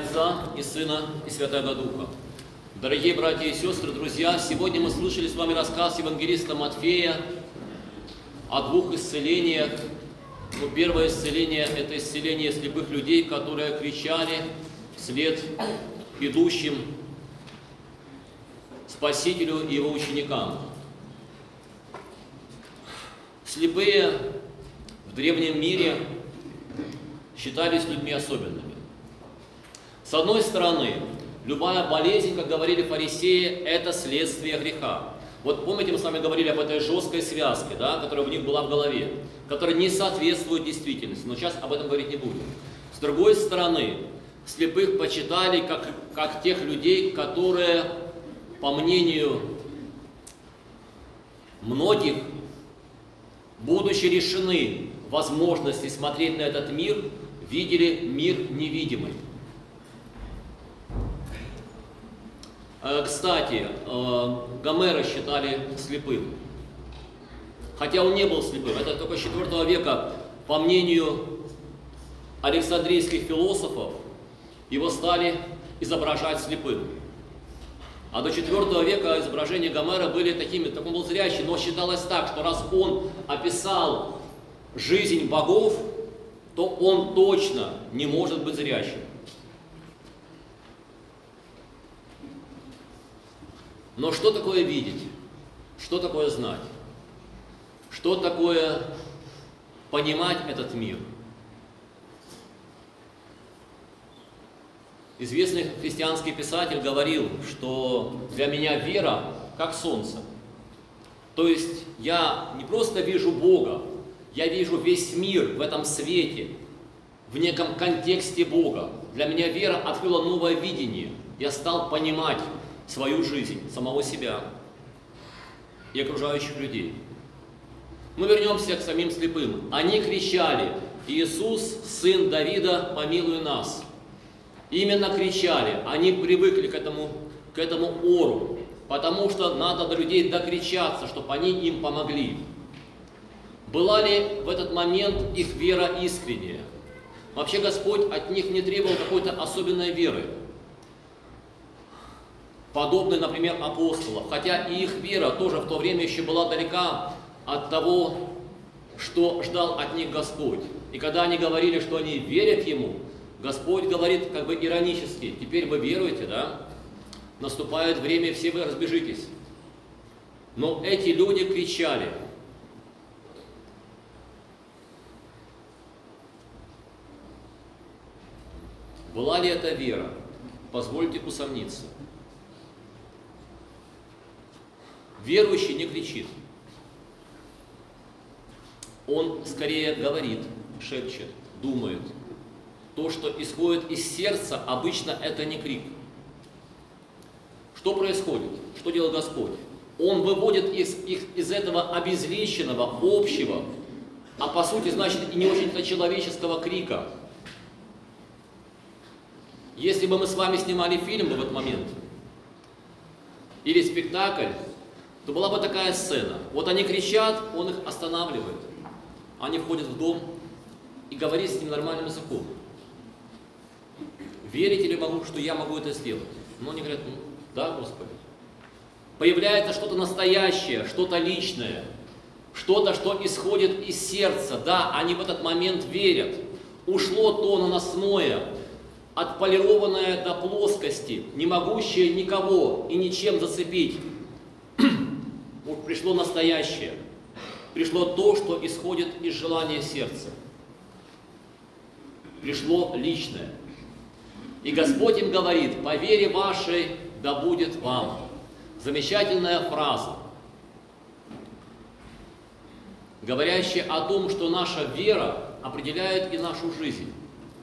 Отца и Сына и Святого Духа. Дорогие братья и сестры, друзья, сегодня мы слышали с вами рассказ евангелиста Матфея о двух исцелениях. Первое исцеление – это исцеление слепых людей, которые кричали вслед идущим Спасителю и его ученикам. Слепые в древнем мире считались людьми особенными. С одной стороны, любая болезнь, как говорили фарисеи, это следствие греха. Вот помните, мы с вами говорили об этой жесткой связке, да, которая у них была в голове, которая не соответствует действительности, но сейчас об этом говорить не будем. С другой стороны, слепых почитали как тех людей, которые, по мнению многих, будучи лишены возможности смотреть на этот мир, видели мир невидимый. Кстати, Гомера считали слепым, хотя он не был слепым. Это только с IV века, по мнению александрийских философов, его стали изображать слепым. А до IV века изображения Гомера были такими, так он был зрячий, но считалось так, что раз он описал жизнь богов, то он точно не может быть зрячим. Но что такое видеть? Что такое знать? Что такое понимать этот мир? Известный христианский писатель говорил, что для меня вера как солнце. То есть я не просто вижу Бога, я вижу весь мир в этом свете, в неком контексте Бога. Для меня вера открыла новое видение. Я стал понимать свою жизнь, самого себя и окружающих людей. Мы вернемся к самим слепым. Они кричали: «Иисус, сын Давида, помилуй нас». Именно кричали, они привыкли к этому ору, потому что надо до людей докричаться, чтобы они им помогли. Была ли в этот момент их вера искренняя? Вообще Господь от них не требовал какой-то особенной веры, подобной, например, апостолов, хотя и их вера тоже в то время еще была далека от того, что ждал от них Господь. И когда они говорили, что они верят Ему, Господь говорит как бы иронически: теперь вы веруете, да? Наступает время, все вы разбежитесь. Но эти люди кричали. Была ли это вера? Позвольте усомниться. Верующий не кричит. Он скорее говорит, шепчет, думает. То, что исходит из сердца, обычно это не крик. Что происходит? Что делает Господь? Он выводит из этого обезличенного, общего, а по сути, значит, и не очень-то человеческого крика. Если бы мы с вами снимали фильм в этот момент, или спектакль, то была бы такая сцена. Вот они кричат, он их останавливает. Они входят в дом и говорит с ним нормальным языком. Верите ли могу, что я могу это сделать? Но они говорят: да, Господи. Появляется что-то настоящее, что-то личное, что-то, что исходит из сердца. Да, они в этот момент верят. Ушло то наносное, отполированное до плоскости, не могущее никого и ничем зацепить. Вот пришло настоящее. Пришло то, что исходит из желания сердца. Пришло личное. И Господь им говорит: по вере вашей да будет вам. Замечательная фраза, говорящая о том, что наша вера определяет и нашу жизнь.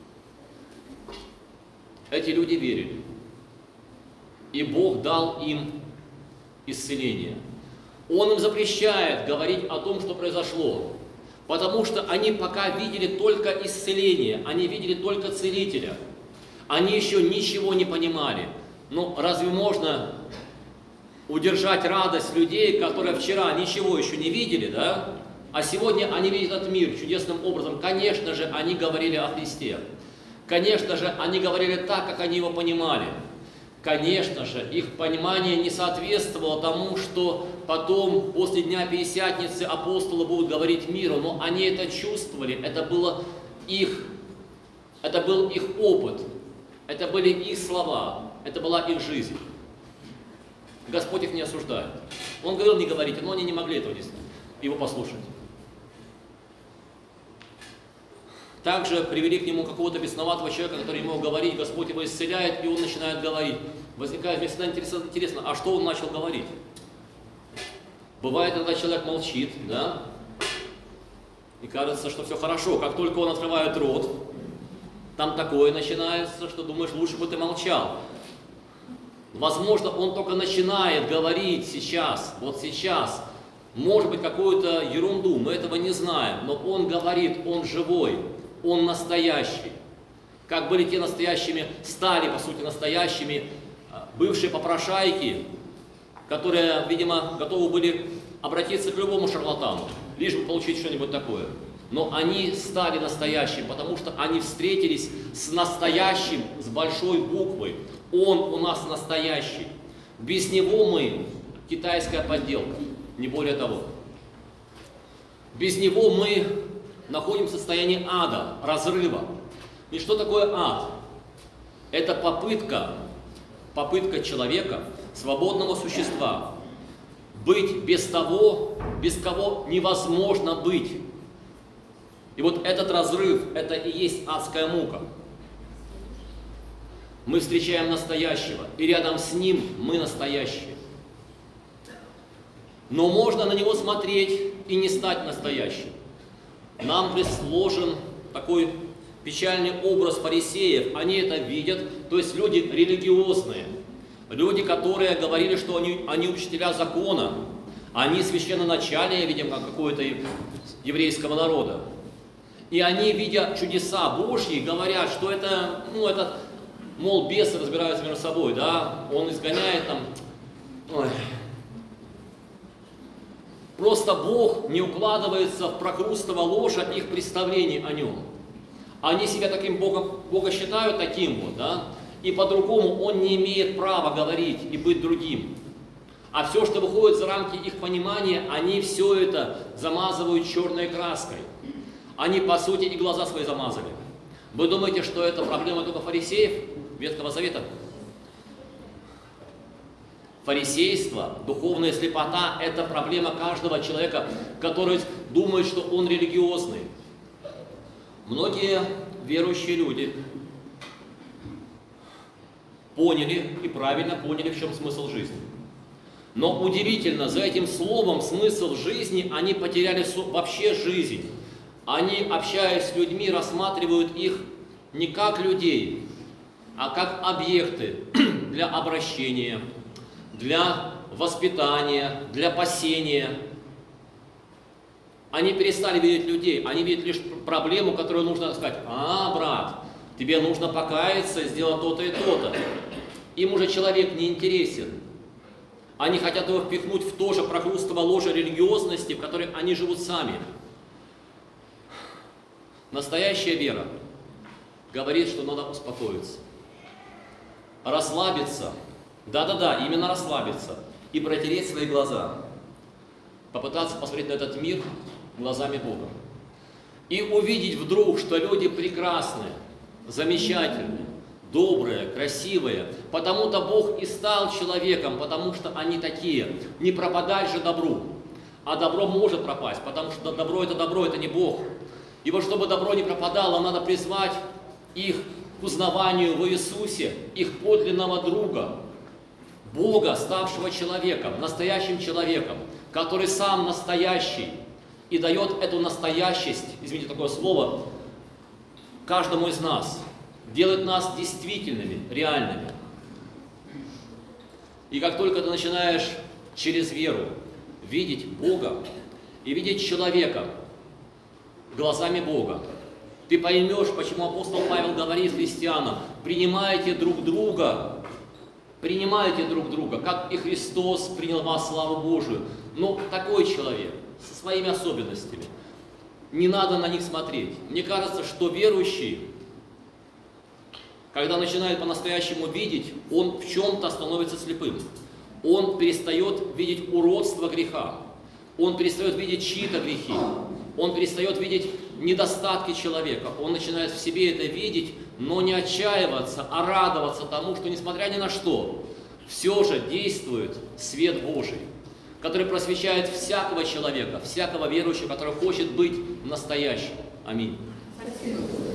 Эти люди верили. И Бог дал им исцеление. Он им запрещает говорить о том, что произошло, потому что они пока видели только исцеление, они видели только целителя. Они еще ничего не понимали. Но разве можно удержать радость людей, которые вчера ничего еще не видели, да? А сегодня они видят этот мир чудесным образом? Конечно же, они говорили о Христе. Конечно же, они говорили так, как они его понимали. Конечно же, их понимание не соответствовало тому, что потом, после Дня Пятидесятницы, апостолы будут говорить миру, но они это чувствовали, это был их опыт, это были их слова, это была их жизнь. Господь их не осуждает. Он говорил, не говорите, но они не могли этого его послушать. Также привели к нему какого-то бесноватого человека, который не мог говорить, Господь его исцеляет, и он начинает говорить. Возникает мне всегда интересно, а что он начал говорить? Бывает, когда человек молчит, да? И кажется, что все хорошо. Как только он открывает рот, там такое начинается, что думаешь, лучше бы ты молчал. Возможно, он только начинает говорить сейчас, вот сейчас. Может быть, какую-то ерунду, мы этого не знаем, но он говорит, он живой. Он настоящий. Как были те настоящими, стали, по сути, настоящими бывшие попрошайки, которые, видимо, готовы были обратиться к любому шарлатану, лишь бы получить что-нибудь такое. Но они стали настоящими, потому что они встретились с настоящим, с большой буквы. Он у нас настоящий. Без него мы китайская подделка, не более того. Без него мы находимся в состоянии ада, разрыва. И что такое ад? Это попытка человека, свободного существа, быть без того, без кого невозможно быть. И вот этот разрыв, это и есть адская мука. Мы встречаем настоящего, и рядом с ним мы настоящие. Но можно на него смотреть и не стать настоящим. Нам предложен такой печальный образ фарисеев. Они это видят, то есть люди религиозные, люди, которые говорили, что они учителя закона, они священноначалие, видимо, какого-то еврейского народа. И они, видя чудеса Божьи, говорят, что это, мол, бесы разбираются между собой, да, он изгоняет там. Ой. Просто Бог не укладывается в прокрустово ложа их представлений о Нем. Они себя таким Бога считают таким вот, да, и по-другому Он не имеет права говорить и быть другим. А все, что выходит за рамки их понимания, они все это замазывают черной краской. Они, по сути, и глаза свои замазали. Вы думаете, что это проблема только фарисеев Ветхого Завета? Фарисейство, духовная слепота – это проблема каждого человека, который думает, что он религиозный. Многие верующие люди поняли и правильно поняли, в чем смысл жизни. Но удивительно, за этим словом «смысл жизни» они потеряли вообще жизнь. Они, общаясь с людьми, рассматривают их не как людей, а как объекты для обращения, для воспитания, для пасения. Они перестали видеть людей, они видят лишь проблему, которую нужно сказать: брат, тебе нужно покаяться, сделать то-то и то-то. Им уже человек не интересен. Они хотят его впихнуть в то же прокрустово ложе религиозности, в которой они живут сами. Настоящая вера говорит, что надо успокоиться, расслабиться. Да, именно расслабиться и протереть свои глаза. Попытаться посмотреть на этот мир глазами Бога. И увидеть вдруг, что люди прекрасные, замечательные, добрые, красивые. Потому-то Бог и стал человеком, потому что они такие. Не пропадать же добру. А добро может пропасть, потому что добро, это не Бог. И вот чтобы добро не пропадало, надо призвать их к узнаванию в Иисусе, их подлинного друга. Бога, ставшего человеком, настоящим человеком, который сам настоящий и дает эту настоящесть, извините такое слово, каждому из нас, делает нас действительными, реальными. И как только ты начинаешь через веру видеть Бога и видеть человека глазами Бога, ты поймешь, почему апостол Павел говорит христианам: принимайте друг друга, как и Христос принял вас, славу Божию. Но такой человек, со своими особенностями, не надо на них смотреть. Мне кажется, что верующий когда он начинает по-настоящему видеть, он в чем-то становится слепым. Он перестает видеть уродство греха. Он перестает видеть чьи-то грехи. Он перестает видеть недостатки человека. Он начинает в себе это видеть, но не отчаиваться, а радоваться тому, что несмотря ни на что, все же действует свет Божий, который просвещает всякого человека, всякого верующего, который хочет быть настоящим. Аминь.